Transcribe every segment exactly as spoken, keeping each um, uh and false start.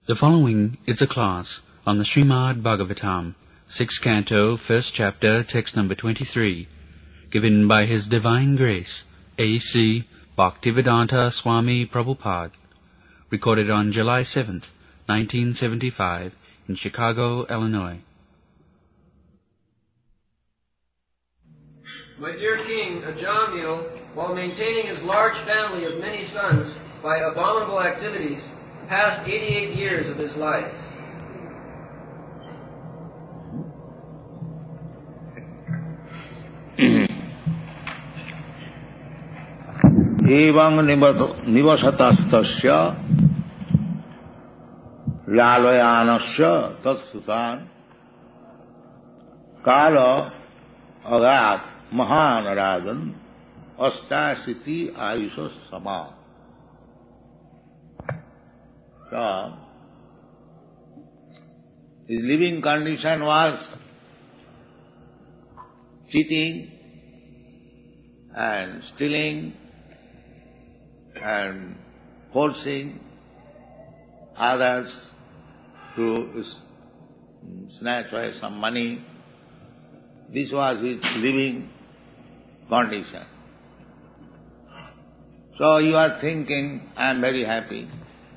The following is a class on the Srimad Bhagavatam, sixth canto, first chapter, text number twenty-three, given by His Divine Grace, A C Bhaktivedanta Swami Prabhupada, recorded on July seventh, nineteen seventy-five, in Chicago, Illinois. My dear king, Ajamil, while maintaining his large family of many sons by abominable activities, passed eighty-eight years of his life. Evaṁ nivasatastasya lalayanasya tatsutan kala agat mahanarajan astasiti ayusha sama. So, his living condition was cheating and stealing and forcing others to snatch away some money. This was his living condition. So he was thinking, I am very happy.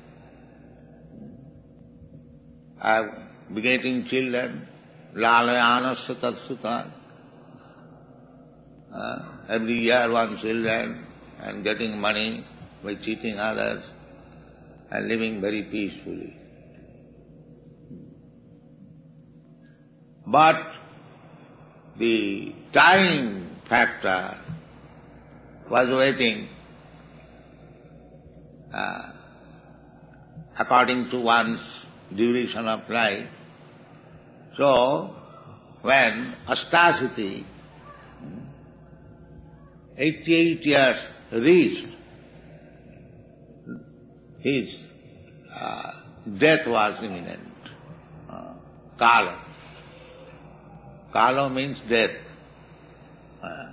I am begetting children, lalayanasya tatsutan. Uh, every year one children and getting money by cheating others and living very peacefully. But the time factor was waiting uh, according to one's duration of life. So, when Astasiti, eighty-eight years reached, his uh, death was imminent. Uh, Kala. Kala means death. Uh,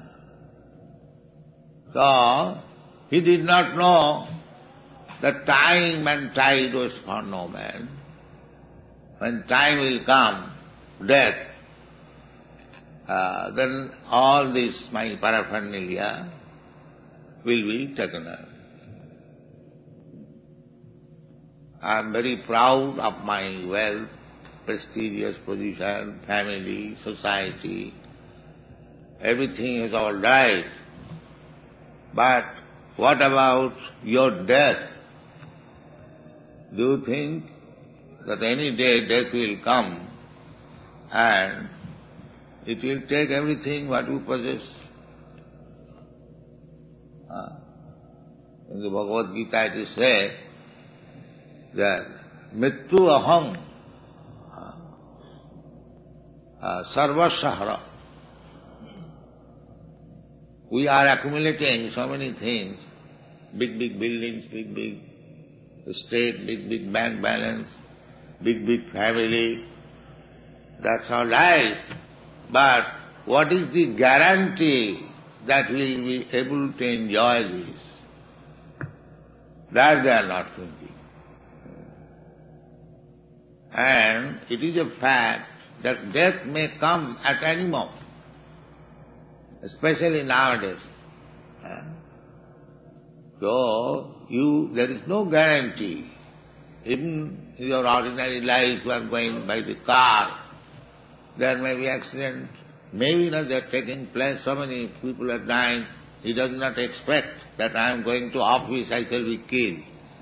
so, he did not know that time and tide was for no man. When time will come, death, uh, then all this, my paraphernalia, will be taken away. I am very proud of my wealth, prestigious position, family, society. Everything is all right. But what about your death? Do you think that any day death will come and it will take everything what you possess? Uh, in the Bhagavad Gita it is said that Mittu aham uh, sarvasahara. We are accumulating so many things, big, big buildings, big, big estate, big, big bank balance, big, big family. That's all right. But what is the guarantee that we will be able to enjoy this? That they are not thinking. And it is a fact that death may come at any moment, especially nowadays. So, you, there is no guarantee. Even in your ordinary life, you are going by the car, there may be accident. Maybe not they are taking place, so many people are dying. He does not expect that I am going to office, I shall be killed.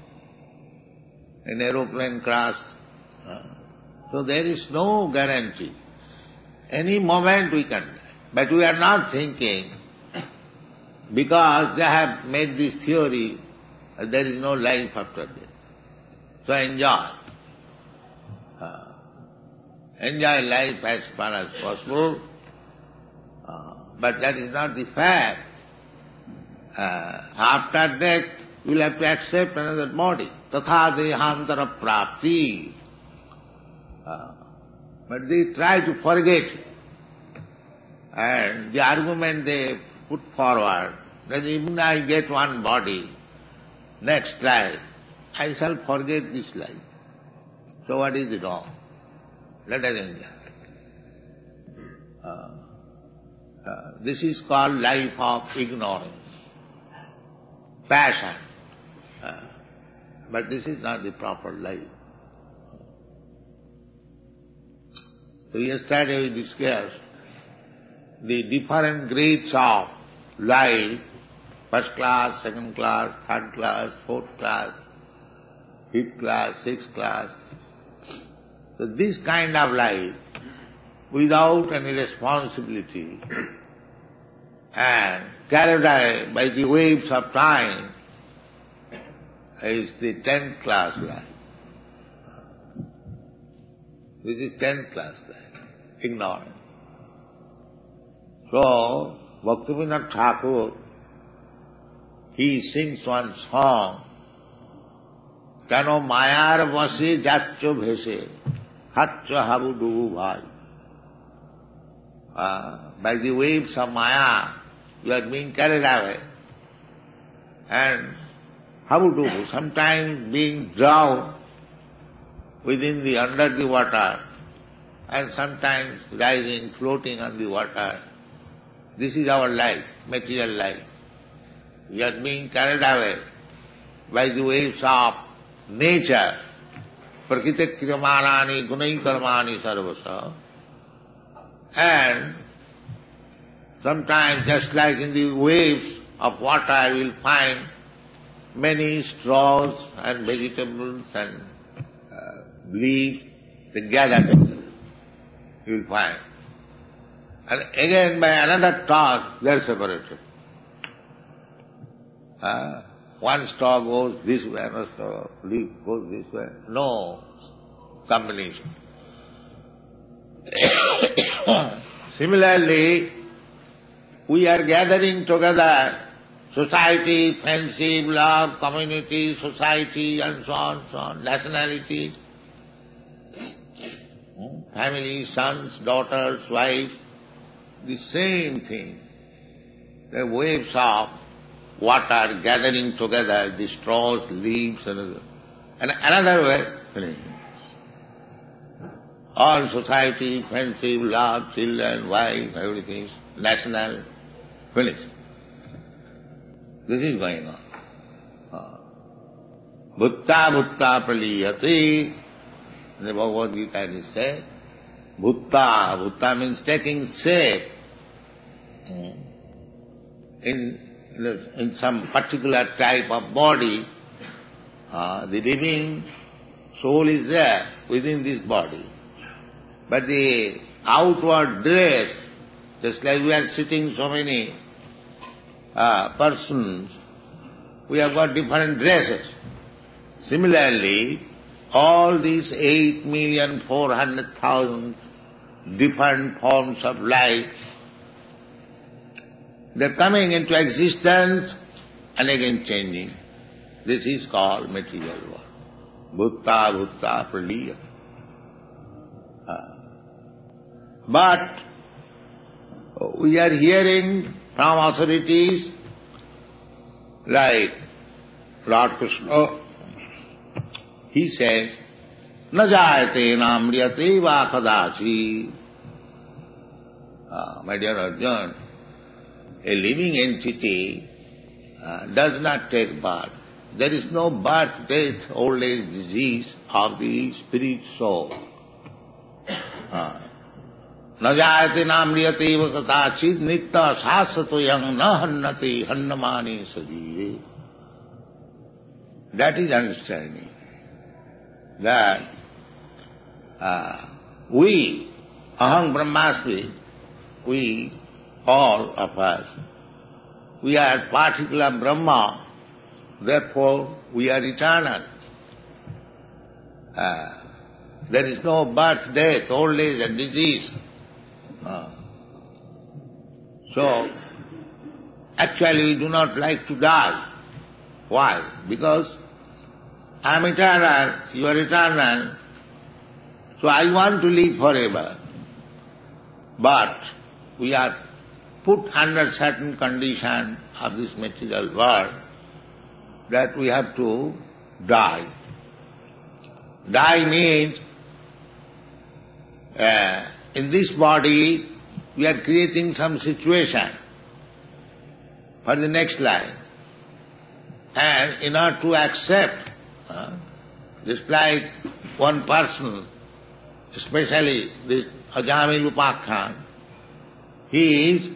An aeroplane crash. So there is no guarantee. Any moment we can die. But we are not thinking, because they have made this theory, that there is no life after death. So enjoy. Uh, enjoy life as far as possible. Uh, but that is not the fact. Uh, after death, you will have to accept another body. Tatha dehantara prapti. Uh, but they try to forget it. And the argument they put forward, that even I get one body, next life, I shall forget this life. So what is wrong? Let us enjoy. Uh, uh, this is called life of ignorance, passion. Uh, but this is not the proper life. So yesterday we discussed the different grades of life, first class, second class, third class, fourth class, fifth class, sixth class. So this kind of life, without any responsibility and carried away by the waves of time, is the tenth class life. This is tenth class life, ignorance. So, Bhaktivinoda Thakur, he sings one song, Kano mayar vase jaccho bhese, hatcho habu dubu bhai. Uh, by the waves of Maya, you are being carried away. And habu-dubu, sometimes being drowned within the, under the water, and sometimes rising, floating on the water. This is our life, material life. We are being carried away by the waves of nature. Prakriti kriyamanani gunai karmani sarvasa. And sometimes, just like in the waves of water, you will find many straws and vegetables and uh, leaves, they gather together. You will find. And again, by another toss, they are separated. Uh, one straw goes this way, another straw leaf goes this way. No combination. Similarly, we are gathering together society, friendship, love, community, society, and so on, so on, nationality, family, sons, daughters, wife, the same thing. The waves of water gathering together, the straws, leaves, and another way. All society, friendship, love, children, wife, everything, national, finished. This is going on. Bhutta bhutta praliyati. The Bhagavad Gita it is said. Bhutta, bhutta means taking shape in, in some particular type of body. Uh, the living soul is there within this body. But the outward dress, just like we are sitting so many uh, persons, we have got different dresses. Similarly, all these eight million four hundred thousand different forms of life, they're coming into existence and again changing. This is called material world. Bhutta, bhutta, praliya. Uh, But we are hearing from authorities like Lord Krishna, he says, na jayate na mriyate va kadachi. Uh, my dear Arjun, a living entity uh, does not take birth. There is no birth, death, old age, disease of the spirit soul. Uh, न जायते नाम्रियते व कदाचित् नित्य शाश्वतोऽयं न हन्नते हन्नमाने सजीवे. That is understanding that uh, we, aham brahmasmi, we, all of us, we are particular Brahma, therefore we are eternal. Uh, there is no birth, death, old age and disease. Uh, so, actually we do not like to die. Why? Because I am eternal, you are eternal, so I want to live forever. But we are put under certain condition of this material world that we have to die. Die means uh, in this body we are creating some situation for the next life. And in order to accept, uh, just like one person, especially this Ajamil Upakhyan, his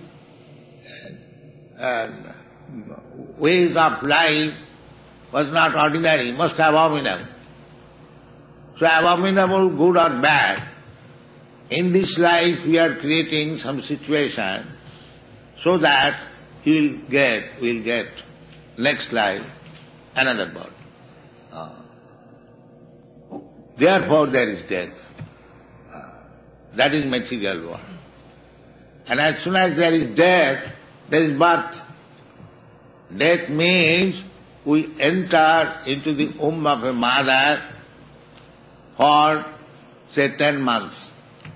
uh, ways of life was not ordinary, most abominable. So abominable, good or bad, in this life we are creating some situation so that he will get, will get next life another body. Uh, therefore there is death. Uh, that is material one. And as soon as there is death, there is birth. Death means we enter into the womb of a mother for, say, ten months.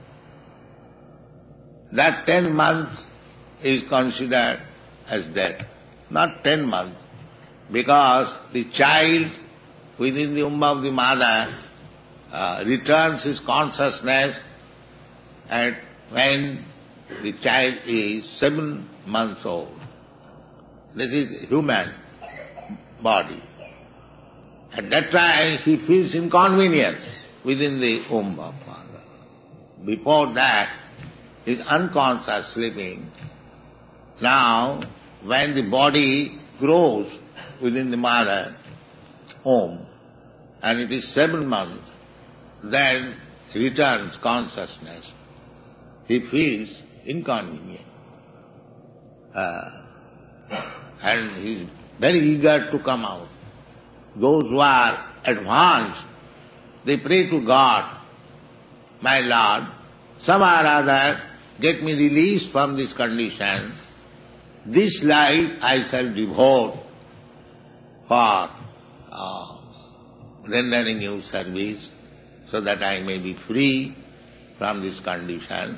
That ten months is considered as death. Not ten months, because the child within the womb of the mother uh, returns his consciousness at when the child is seven months old. This is human body. At that time he feels inconvenience within the womb of mother. Before that he is unconscious, sleeping. Now when the body grows within the mother womb and it is seven months, then returns consciousness. He feels inconvenient. Uh, and he is very eager to come out. Those who are advanced, they pray to God, my Lord, somehow or other get me released from this condition. This life I shall devote for uh, rendering you service so that I may be free from this condition.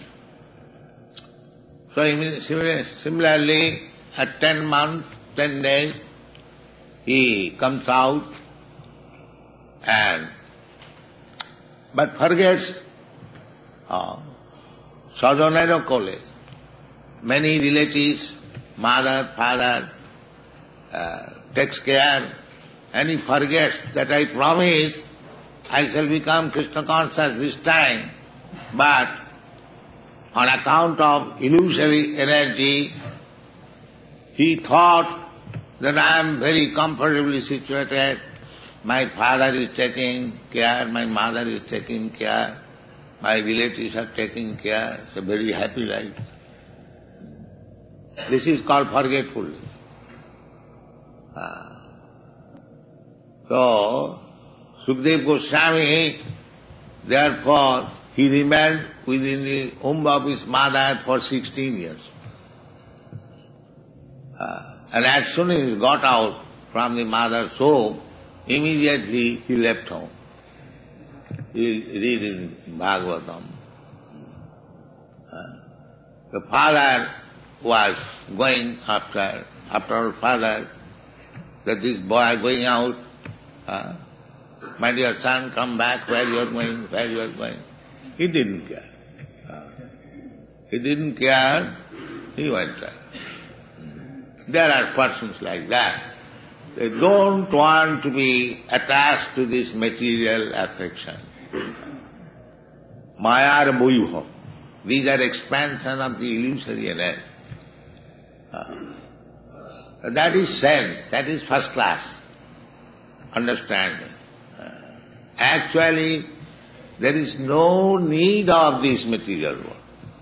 So similarly, at ten months, ten days, he comes out and but forgets uh, Sajanero Kole. Many relatives, mother, father, uh, takes care, and he forgets that I promised I shall become Krishna conscious this time, but on account of illusory energy, he thought that I am very comfortably situated. My father is taking care, my mother is taking care, my relatives are taking care. It's a very happy life. This is called forgetfulness. Ah. So, Sukadeva Goswami, therefore, he remained within the womb of his mother for sixteen years. Uh, and as soon as he got out from the mother's womb, immediately he left home. You read in Bhagavatam. Uh, the father was going after, after our father, that this boy going out, uh, my dear son, come back, where you are going, where you are going. He didn't care. Uh, he didn't care, he went there. There are persons like that. They don't want to be attached to this material affection. Maya Moyuha. These are expansion of the illusory energy. Uh, that is sense, that is first class understanding. Uh, actually, there is no need of this material world.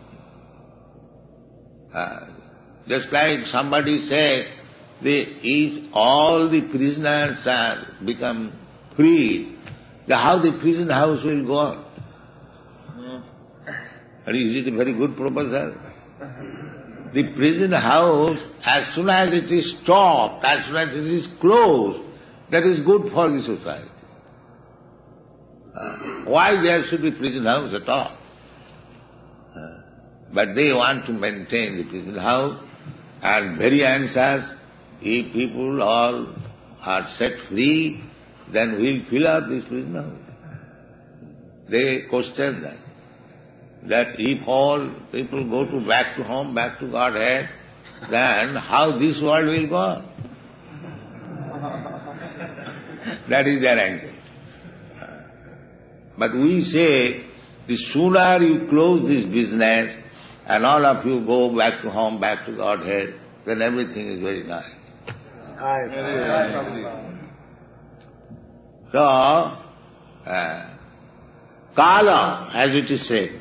Uh, just like somebody said, the, if all the prisoners are become freed, the, how the prison house will go on? And is it a very good proposal? The prison house, as soon as it is stopped, as soon as it is closed, that is good for the society. Uh, why there should be prison house at all? Uh, but they want to maintain the prison house, and very anxious, if people all are set free, then we'll fill up this prison house. they question that. That if all people go to back to home, back to Godhead, then how this world will go on? That is their angle. But we say, the sooner you close this business and all of you go back to home, back to Godhead, then everything is very nice. So, uh, Kala, as it is said,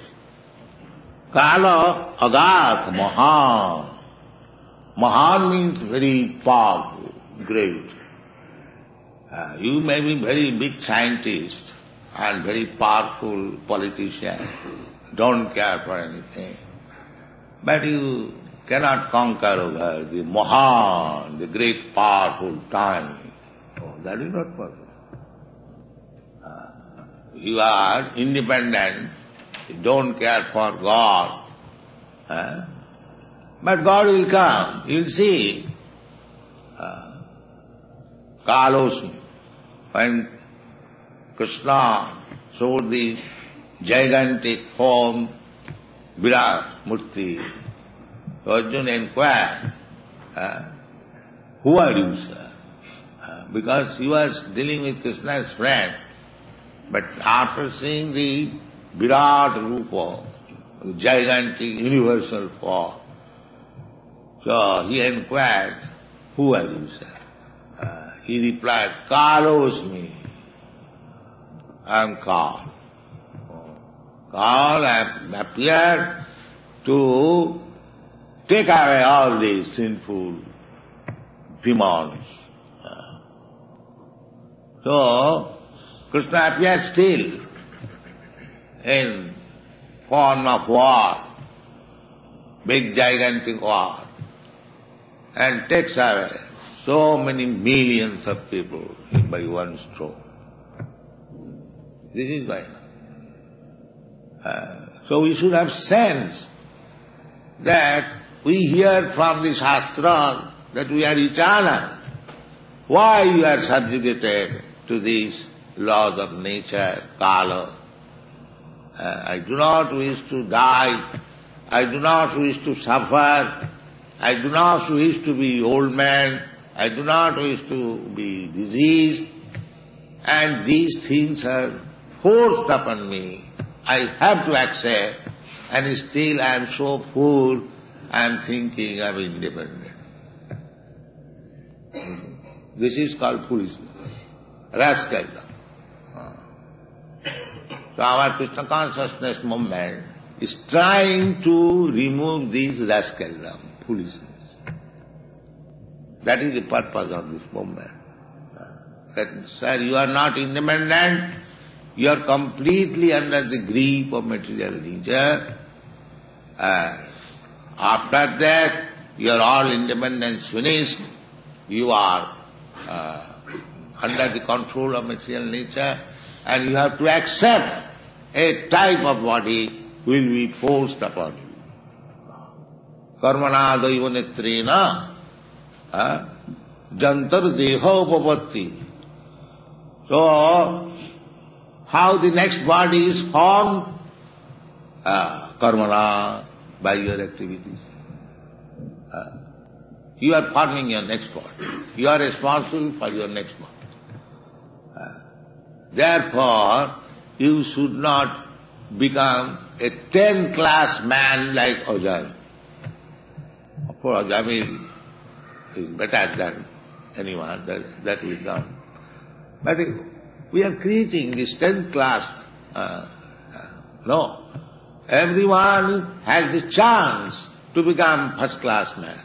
Kala Agat Mahan. Mahan means very powerful, great. Uh, you may be very big scientist and very powerful politician, don't care for anything. But you cannot conquer over the Mahan, the great powerful time. Oh, that is not possible. Uh, you are independent, you don't care for God. Uh, but God will come, you'll see. Uh, Kalosmi, when Krishna showed the gigantic form, Virat Murti, Arjuna inquired, uh, who are you, sir? Uh, because he was dealing with Krishna's friend. But after seeing the Virat Rupa, the gigantic universal form, so he inquired, who are you, sir? Uh, he replied, Kalosmi. I am Kal. Kal appeared to take away all these sinful demons. Uh, so, Krishna appeared still in form of war, big gigantic war, and takes away so many millions of people by one stroke. This is why. Uh, so we should have sense that we hear from the Shastra that we are eternal. Why you are subjugated to these laws of nature, Kala? Uh, I do not wish to die. I do not wish to suffer. I do not wish to be old man. I do not wish to be diseased. And these things are forced upon me. I have to accept. And still I am so full, I am thinking I am independent. This is called foolishness, rascaldom. So our Krishna consciousness movement is trying to remove this rascaldom, foolishness. That is the purpose of this movement. That, sir, you are not independent, you are completely under the grip of material nature. Uh, after that, your all independence finished, you are uh, under the control of material nature, and you have to accept a type of body will be forced upon you. Karmana daiva netrena jantar deha upapatti. So, how the next body is formed? Uh, karmana, by your activities. Uh, you are forming your next body. You are responsible for your next body. Uh, therefore, you should not become a tenth class man like Ajami. Of course, Ajami is better than anyone, that, that is done. But we are creating this tenth class. Uh, uh, no. Everyone has the chance to become first class man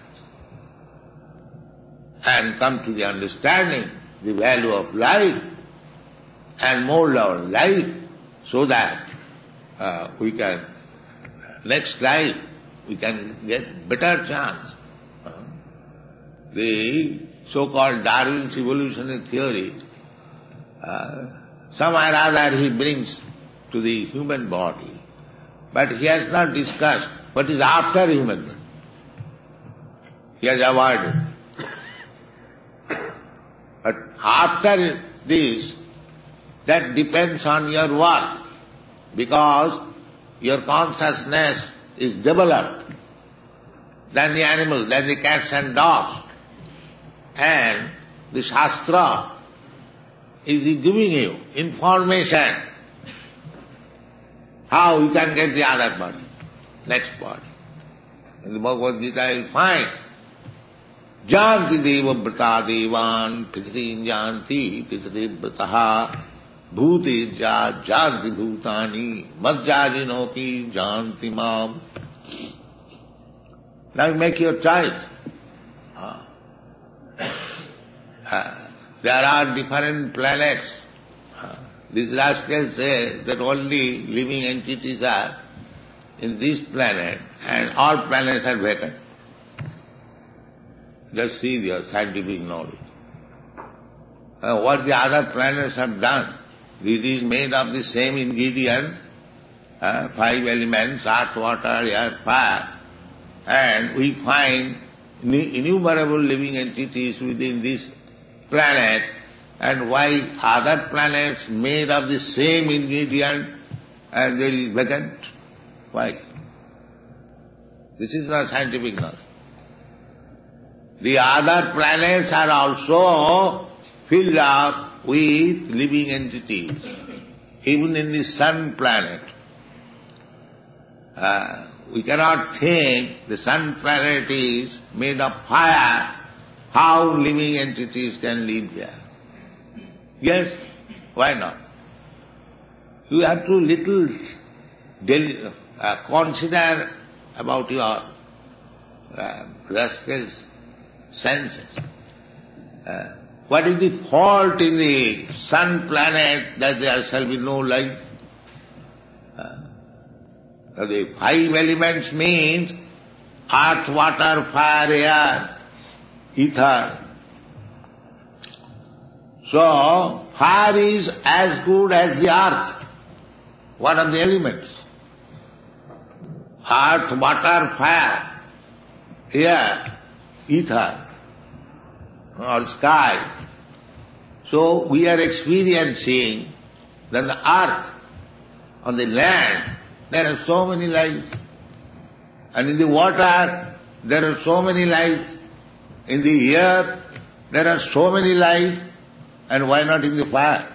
and come to the understanding the value of life and mold our life so that uh, we can, next life, we can get better chance. Uh, the so-called Darwin's evolutionary theory, uh, somewhere or other he brings to the human body. But he has not discussed what is after human body. He has avoided. But after this, that depends on your work. because your consciousness is developed than the animals, than the cats and dogs. And the Shastra is giving you information how you can get the other body, next body. In the Bhagavad Gita you will find Janti deva brata devan pitrin janti pitri brataha bhuti ja janti bhutani madhyajinopi janti mam. Now you make your choice. Uh, uh, there are different planets. Uh, these rascals say that only living entities are in this planet and all planets are vacant. Just see your scientific knowledge. Uh, what the other planets have done, it is made of the same ingredient, uh, five elements, earth, water, air, fire, and we find innumerable living entities within this planet, and why other planets made of the same ingredient and there is vacant? Why? This is not scientific knowledge. The other planets are also filled up with living entities. Even in the sun planet, uh, we cannot think the sun planet is made of fire. How living entities can live there? Yes, why not? You have to little del- uh, consider about your uh, rascals' senses. Uh, what is the fault in the sun planet that there shall be no life? Uh, the five elements means earth, water, fire, air, ether. So, fire is as good as the earth, one of the elements. Earth, water, fire, air, ether, or sky. So, we are experiencing that the earth, on the land, there are so many lives. And in the water, there are so many lives. In the air, there are so many lives. And why not in the fire?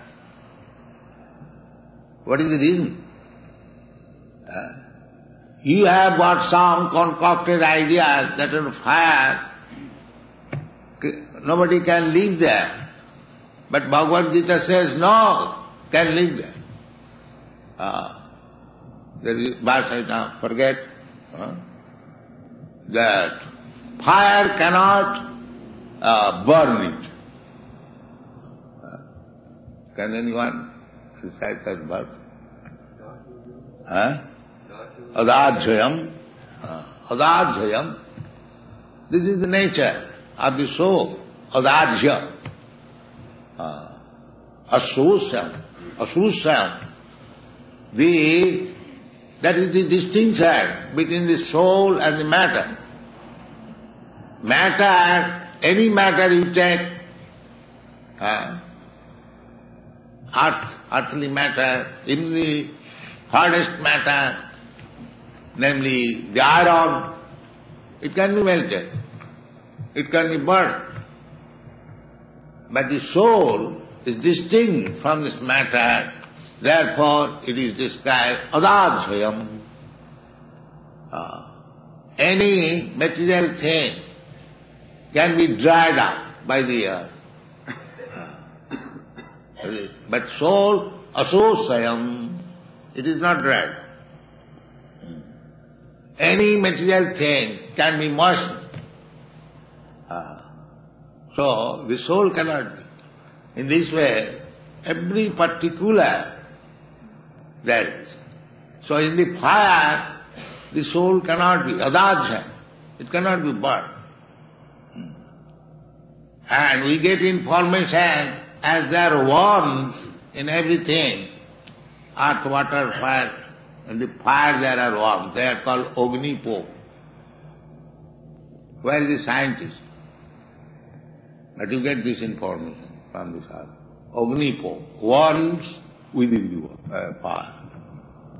What is the reason? Uh, you have got some concocted ideas that in fire, nobody can live there. But Bhagavad Gita says, no, can live there. Uh, there is verse I now forget, uh, that fire cannot uh, burn it. Uh, can anyone recite that verse? Huh? Adajayam. Uh, Adajayam. This is the nature of the soul. Adajya. Uh, Asosam. Asosam. The, that is the distinction between the soul and the matter. Matter, any matter you take, uh, earth, earthly matter, even the hardest matter, namely the iron, it can be melted, it can be burnt. But the soul is distinct from this matter, therefore it is described adajayam. Uh, any material thing can be dried up by the earth. Uh, but soul, asosayam, it is not dried. Any material thing can be moistened. Uh, so the soul cannot be. In this way, every particular there is. So in the fire, the soul cannot be adajya. It cannot be burned. And we get information as there are worms in everything. Earth, water, fire. In the fire there are worms. They are called Ognipo. Where is the scientist? But you get this information from this earth. Ognipo. Worms within the uh, fire.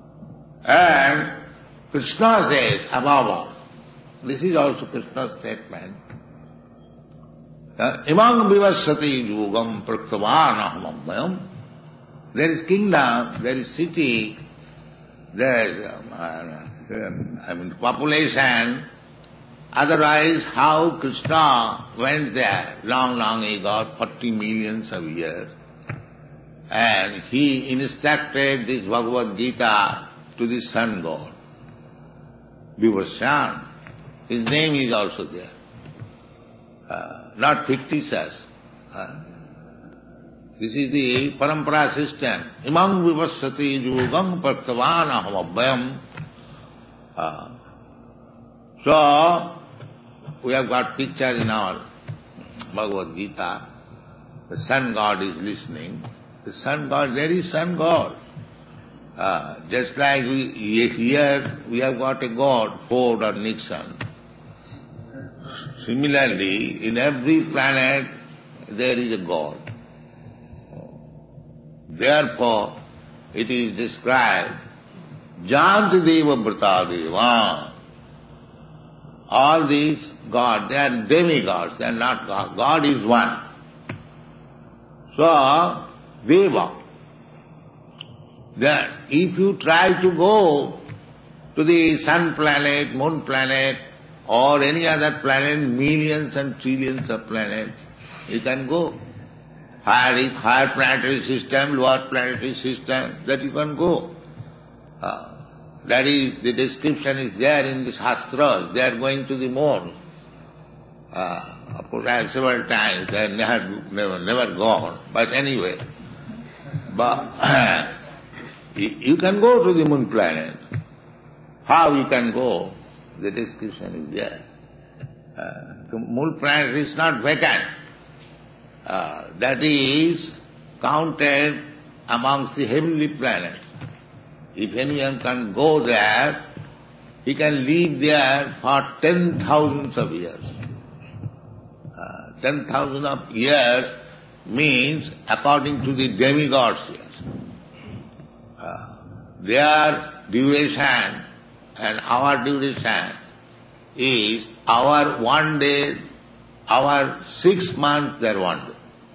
And Krishna says, above all, this is also Krishna's statement, imam vivasati yugam praktavan ahamabhyam. There is kingdom, there is city, there is um, uh, I mean population. Otherwise, how Krishna went there long, long ago, forty millions of years, and he instructed this Bhagavad Gita to the sun god, Vivasvan. His name is also there, uh, not fictitious. Uh, this is the parampara system. Imam vivasati yugam praktavan ahamabhyam. Uh, so, we have got pictures in our Bhagavad Gita. The sun god is listening. The sun god, there is sun god. Uh, just like we, here we have got a god, Ford or Nixon. Similarly, in every planet there is a god. Therefore, it is described, Janti Deva Brata Deva. All these gods, they are demigods, they are not God. God is one. So, Deva. That if you try to go to the sun planet, moon planet, or any other planet, millions and trillions of planets, you can go. Higher, higher planetary system, lower planetary system, that you can go. Uh, that is, the description is there in the Shastras. They are going to the moon. Uh, of course, I have several times, they have never, never, never gone. But anyway, but you can go to the moon planet. How you can go? The description is there. Uh, the moon planet is not vacant. Uh, that is counted amongst the heavenly planets. If anyone can go there, he can live there for ten thousands of years. Uh, ten thousand of years means according to the demigods years. Uh, their duration and our duration is our one day, our six months, their one day.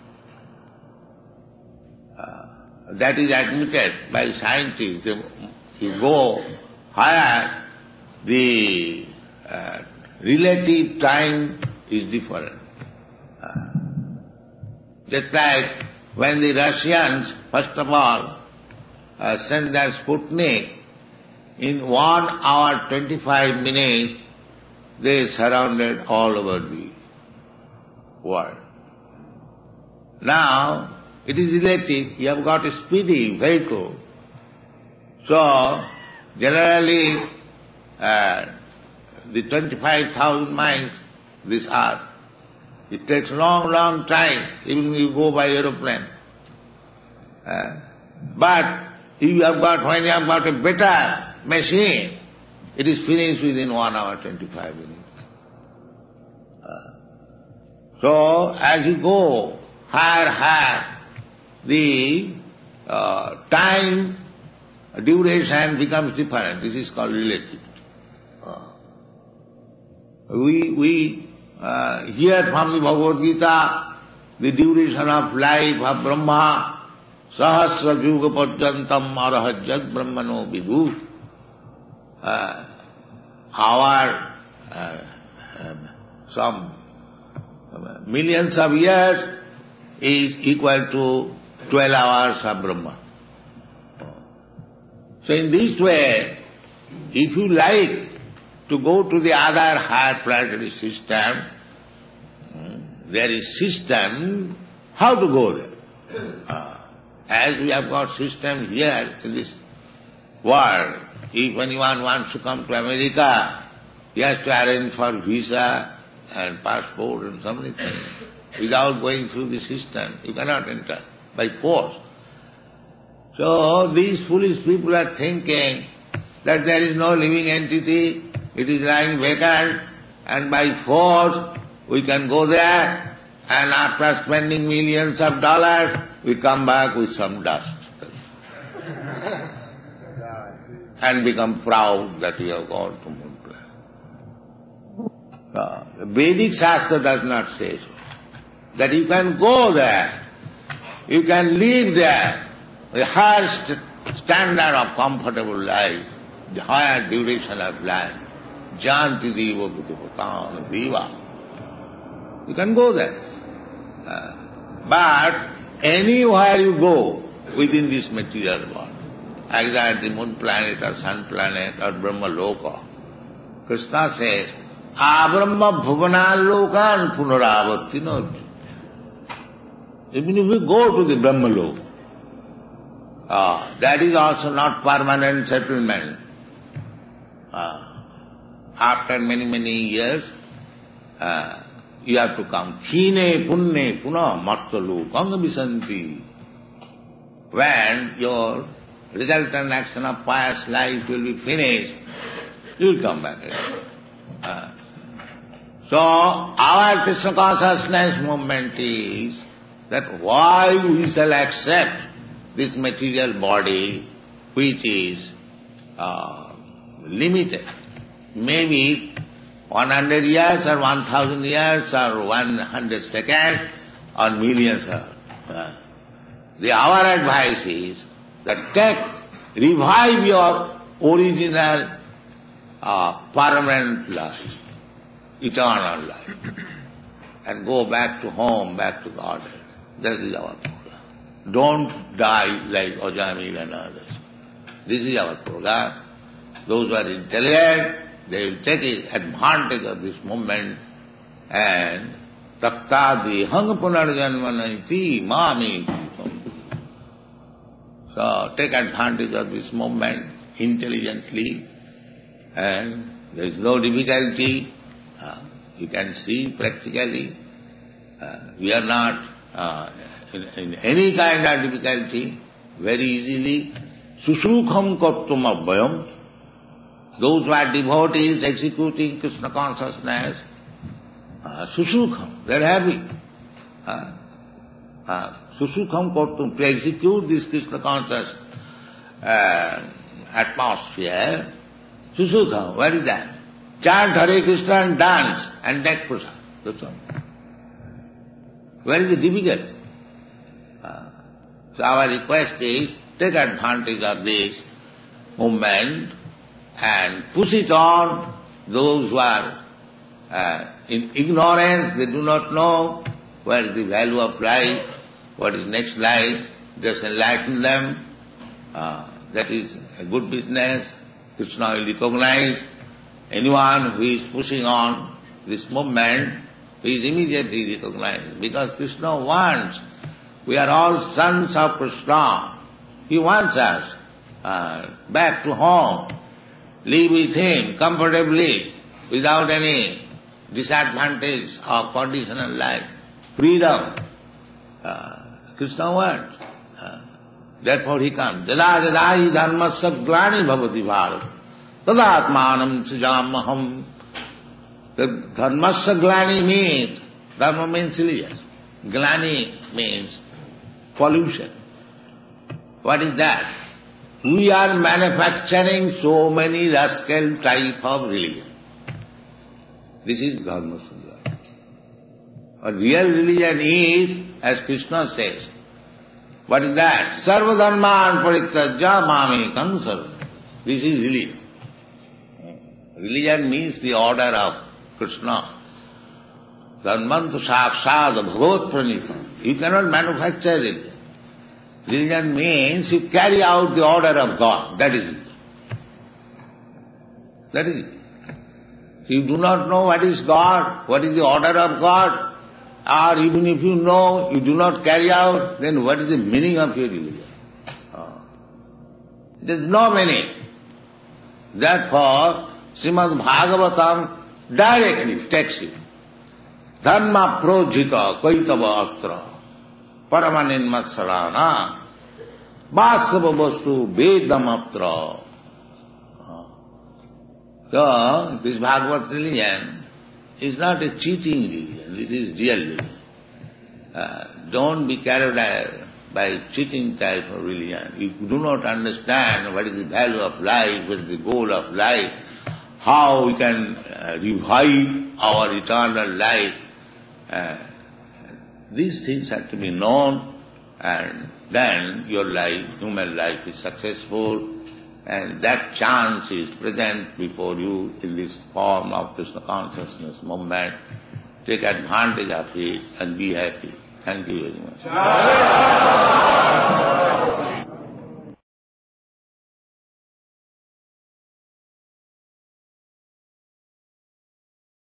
Uh, that is admitted by scientists. If you go higher, the uh, relative time is different. Uh, just like when the Russians, first of all, uh, sent their Sputnik, in one hour twenty-five minutes, they surrounded all over the world. Now, it is relative, you have got a speedy vehicle. So, generally, uh, the twenty-five thousand miles, this earth, it takes long, long time, even if you go by aeroplane. Uh, but, if you have got, when you have got a better machine, it is finished within one hour twenty-five minutes. Uh, so, as you go higher, higher, the uh, time duration becomes different. This is called relativity. Uh, we we uh, hear from the Bhagavad Gita the duration of life of Brahma, Sahasra Juga Parjantam Arahajjat Brahmano Vidu. Uh, our uh, um, some uh, millions of years is equal to twelve hours of Brahma. So in this way, if you like to go to the other higher planetary system, there is system how to go there. Uh, as we have got system here in this world, if anyone wants to come to America, he has to arrange for visa and passport and so many things. Without going through the system, you cannot enter by force. So these foolish people are thinking that there is no living entity, it is lying vacant, and by force we can go there, and after spending millions of dollars, we come back with some dust. and become proud that you have gone to moon planet. Uh, the Vedic Shastra does not say so. That you can go there, you can live there, the highest standard of comfortable life, the higher duration of life. Janti Deva Buddhipatana Deva. You can go there. Uh, but anywhere you go within this material world, either at the moon planet or sun planet or Brahma Loka, Krishna says, Abrahma Bhuvanal Lokan Punaravatti. Even if we go to the Brahma Loka, uh, that is also not permanent settlement. Uh, after many, many years, uh, you have to come. Khine punne puna martalu kangabisanti. When your resultant action of pious life will be finished, you will come back again. Uh, so, our Krishna consciousness movement is that why we shall accept this material body which is uh, limited. Maybe one hundred years or one thousand years or one hundred seconds or millions of. Uh, the our advice is that take, revive your original uh, permanent life, eternal life, and go back to home, back to God. That is our program. Don't die like Ajamil and others. This is our program. Those who are intelligent, they will take advantage of this moment and taktadi hang punarjanmanati mami. So take advantage of this moment intelligently, and there is no difficulty. Uh, you can see practically. Uh, we are not uh, in, in any kind of difficulty, very easily. Susukham kartum abhayam. Those who are devotees executing Krishna consciousness, uh, susukham, they are happy. Uh, uh, susukham kartum, to execute this Krishna conscious uh, atmosphere. Susukham, what is that? Chant Hare Krishna and dance and take prasad. That's all. Where is the difficulty? Uh, so our request is, take advantage of this movement and push it on. Those who are uh, in ignorance, they do not know what is the value of life, what is next life, just enlighten them. Uh, that is a good business. Krishna will recognize anyone who is pushing on this movement. He is immediately recognized, because Krishna wants, we are all sons of Krishna. He wants us uh, back to home, live with Him comfortably, without any disadvantage of conditional life, freedom. Uh, Krishna wants. Uh, therefore He comes. Jada jada hi dharmasya glani bhavati bharat tadatmanam srijamaham. The dharmasya glani means, dharma means religious. Glani means pollution. What is that? We are manufacturing so many rascal type of religion. This is dharmasya glani. A real religion is, as Krishna says, what is that? Sarva dharman parityajya mami kansarva. This is religion. Religion means the order of Krishna. Dharmantu sakshat bhagavat pranita. You cannot manufacture religion. Religion means you carry out the order of God. That is it. That is it. You do not know what is God, what is the order of God, or even if you know, you do not carry out, then what is the meaning of your religion? Oh. There is no meaning. Therefore, Srimad Bhagavatam directly takes it. Dharma projita kaitava atra paramanin matsalana vasava vastu vedam atra. So, this Bhagavad religion is not a cheating religion, it is real religion. Uh, don't be carried by cheating type of religion. You do not understand what is the value of life, what is the goal of life, how we can uh, revive our eternal life. Uh, these things have to be known, and then your life, human life is successful, and that chance is present before you in this form of Krishna consciousness movement. Take advantage of it and be happy. Thank you very much.